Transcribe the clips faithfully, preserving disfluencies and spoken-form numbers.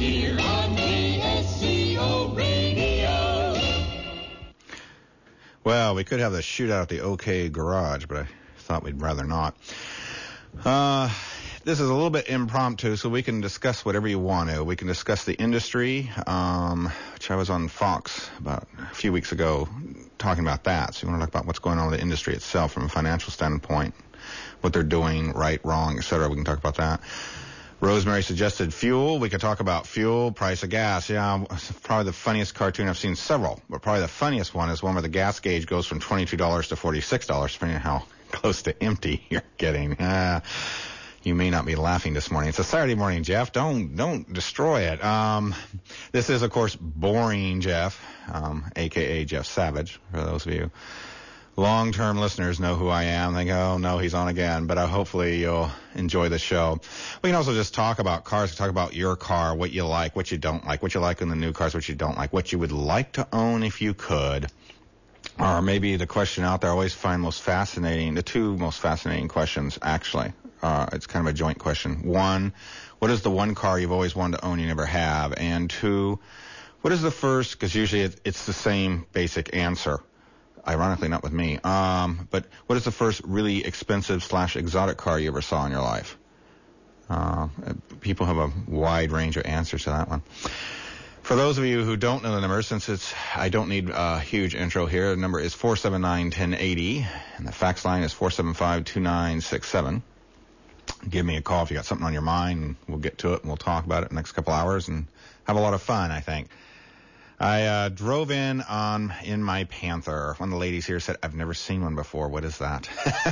here on K S C O Radio. Well, we could have the shootout at the OK Garage, but I thought we'd rather not. Uh, this is a little bit impromptu, so we can discuss whatever you want to. We can discuss the industry, um, which I was on Fox about a few weeks ago talking about that. So you want to talk about what's going on with the industry itself from a financial standpoint, what they're doing, right, wrong, et cetera. We can talk about that. Rosemary suggested fuel. We could talk about fuel, price of gas. Yeah, probably the funniest cartoon. I've seen several, but probably the funniest one is one where the gas gauge goes from twenty-two dollars to forty-six dollars, depending on how close to empty you're getting. Uh, you may not be laughing this morning. It's a Saturday morning, Jeff. Don't don't destroy it. Um, this is, of course, Boring Jeff, um, a k a. Jeff Savage, for those of you long-term listeners know who I am. They go, oh, no, he's on again. But uh, hopefully you'll enjoy the show. We can also just talk about cars, talk about your car, what you like, what you don't like, what you like in the new cars, what you don't like, what you would like to own if you could. Or maybe the question out there I always find most fascinating, the two most fascinating questions, actually. Uh, it's kind of a joint question. One, what is the one car you've always wanted to own you never have? And two, what is the first, because usually it, it's the same basic answer. Ironically, not with me. Um, but what is the first really expensive slash exotic car you ever saw in your life? Uh, people have a wide range of answers to that one. For those of you who don't know the number, since it's I don't need a huge intro here, the number is four seven nine, one zero eight zero, and the fax line is four seven five, two nine six seven. Give me a call if you got something on your mind, and we'll get to it, and we'll talk about it in the next couple hours and have a lot of fun, I think. I uh, drove in on in my Panther. One of the ladies here said, I've never seen one before. What is that?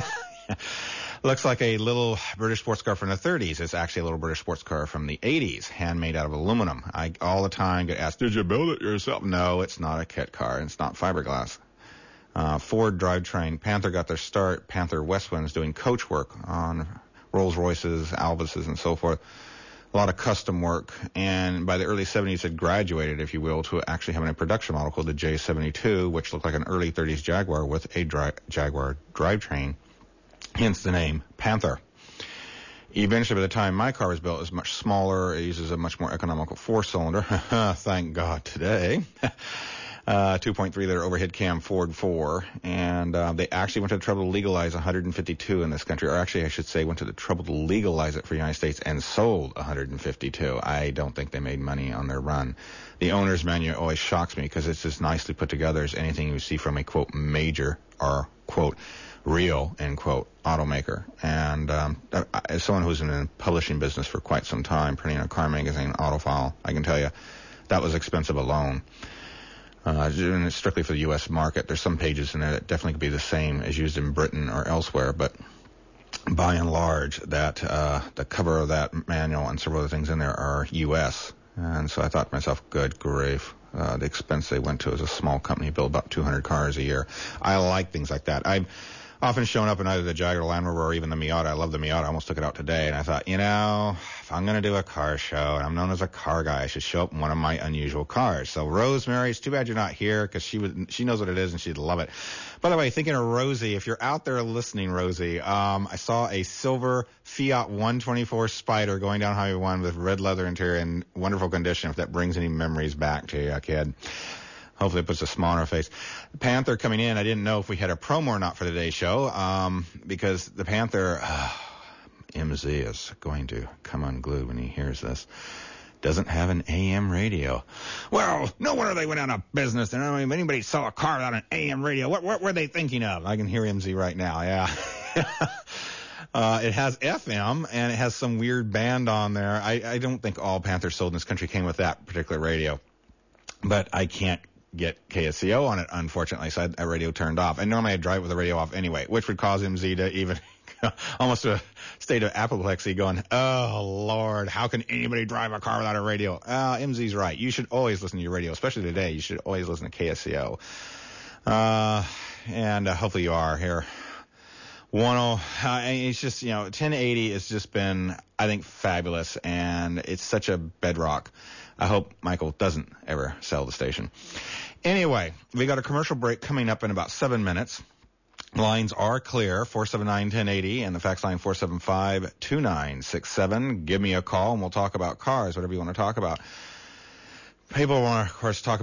Looks like a little British sports car from the thirties. It's actually a little British sports car from the eighties, handmade out of aluminum. I all the time get asked, did you build it yourself? No, it's not a kit car. It's not fiberglass. Uh, Ford drivetrain. Panther got their start. Panther Westwind's doing coach work on Rolls Royces, Alvises, and so forth. A lot of custom work, and by the early seventies had graduated, if you will, to actually having a production model called the J seventy-two, which looked like an early thirties Jaguar with a dri- Jaguar drivetrain, hence the name Panther. Eventually, by the time my car was built, it was much smaller. It uses a much more economical four-cylinder. Thank God today. Uh, two point three liter overhead cam Ford four, and uh, they actually went to the trouble to legalize one hundred fifty-two in this country, or actually I should say went to the trouble to legalize it for the United States and sold one hundred fifty-two. I don't think they made money on their run. The owner's manual always shocks me because it's as nicely put together as anything you see from a, quote, major or, quote, real, end quote, automaker. And um, as someone who's in the publishing business for quite some time, printing a car magazine, Autofile, I can tell you that was expensive alone. Uh, and it's strictly for the U S market. There's some pages in there that definitely could be the same as used in Britain or elsewhere, but by and large, that uh, the cover of that manual and several other things in there are U S. And so I thought to myself, good grief, uh, the expense they went to as a small company, build about two hundred cars a year. I like things like that. I've often shown up in either the Jaguar Land Rover or even the Miata. I love the Miata. I almost took it out today, and I thought, you know, if I'm going to do a car show, and I'm known as a car guy, I should show up in one of my unusual cars. So, Rosemary, it's too bad you're not here, because she would, she knows what it is, and she'd love it. By the way, thinking of Rosie, if you're out there listening, Rosie, um, I saw a silver Fiat one twenty-four Spider going down Highway one with red leather interior in wonderful condition, if that brings any memories back to you, kid. Hopefully it puts a smile on her face. The Panther coming in, I didn't know if we had a promo or not for today's show, um, because the Panther, uh, M Z is going to come unglued when he hears this, doesn't have an A M radio. Well, no wonder they went out of business. And I don't know if anybody saw a car without an A M radio. What, what were they thinking of? I can hear M Z right now, yeah. Uh, it has F M, and it has some weird band on there. I, I don't think all Panthers sold in this country came with that particular radio. But I can't get K S C O on it, unfortunately, so I had that radio turned off. And normally I drive with the radio off anyway, which would cause M Z to even almost to a state of apoplexy going, oh, Lord, how can anybody drive a car without a radio? Uh, M Z's right. You should always listen to your radio, especially today. You should always listen to K S C O. Uh, and uh, hopefully you are here. one oh, uh, it's just, you know, ten eighty has just been, I think, fabulous, and it's such a bedrock. I hope Michael doesn't ever sell the station. Anyway, we got a commercial break coming up in about seven minutes. Lines are clear, four seven nine, one oh eight oh, and the fax line four seven five, two nine six seven. Give me a call, and we'll talk about cars, whatever you want to talk about. People want to, of course, talk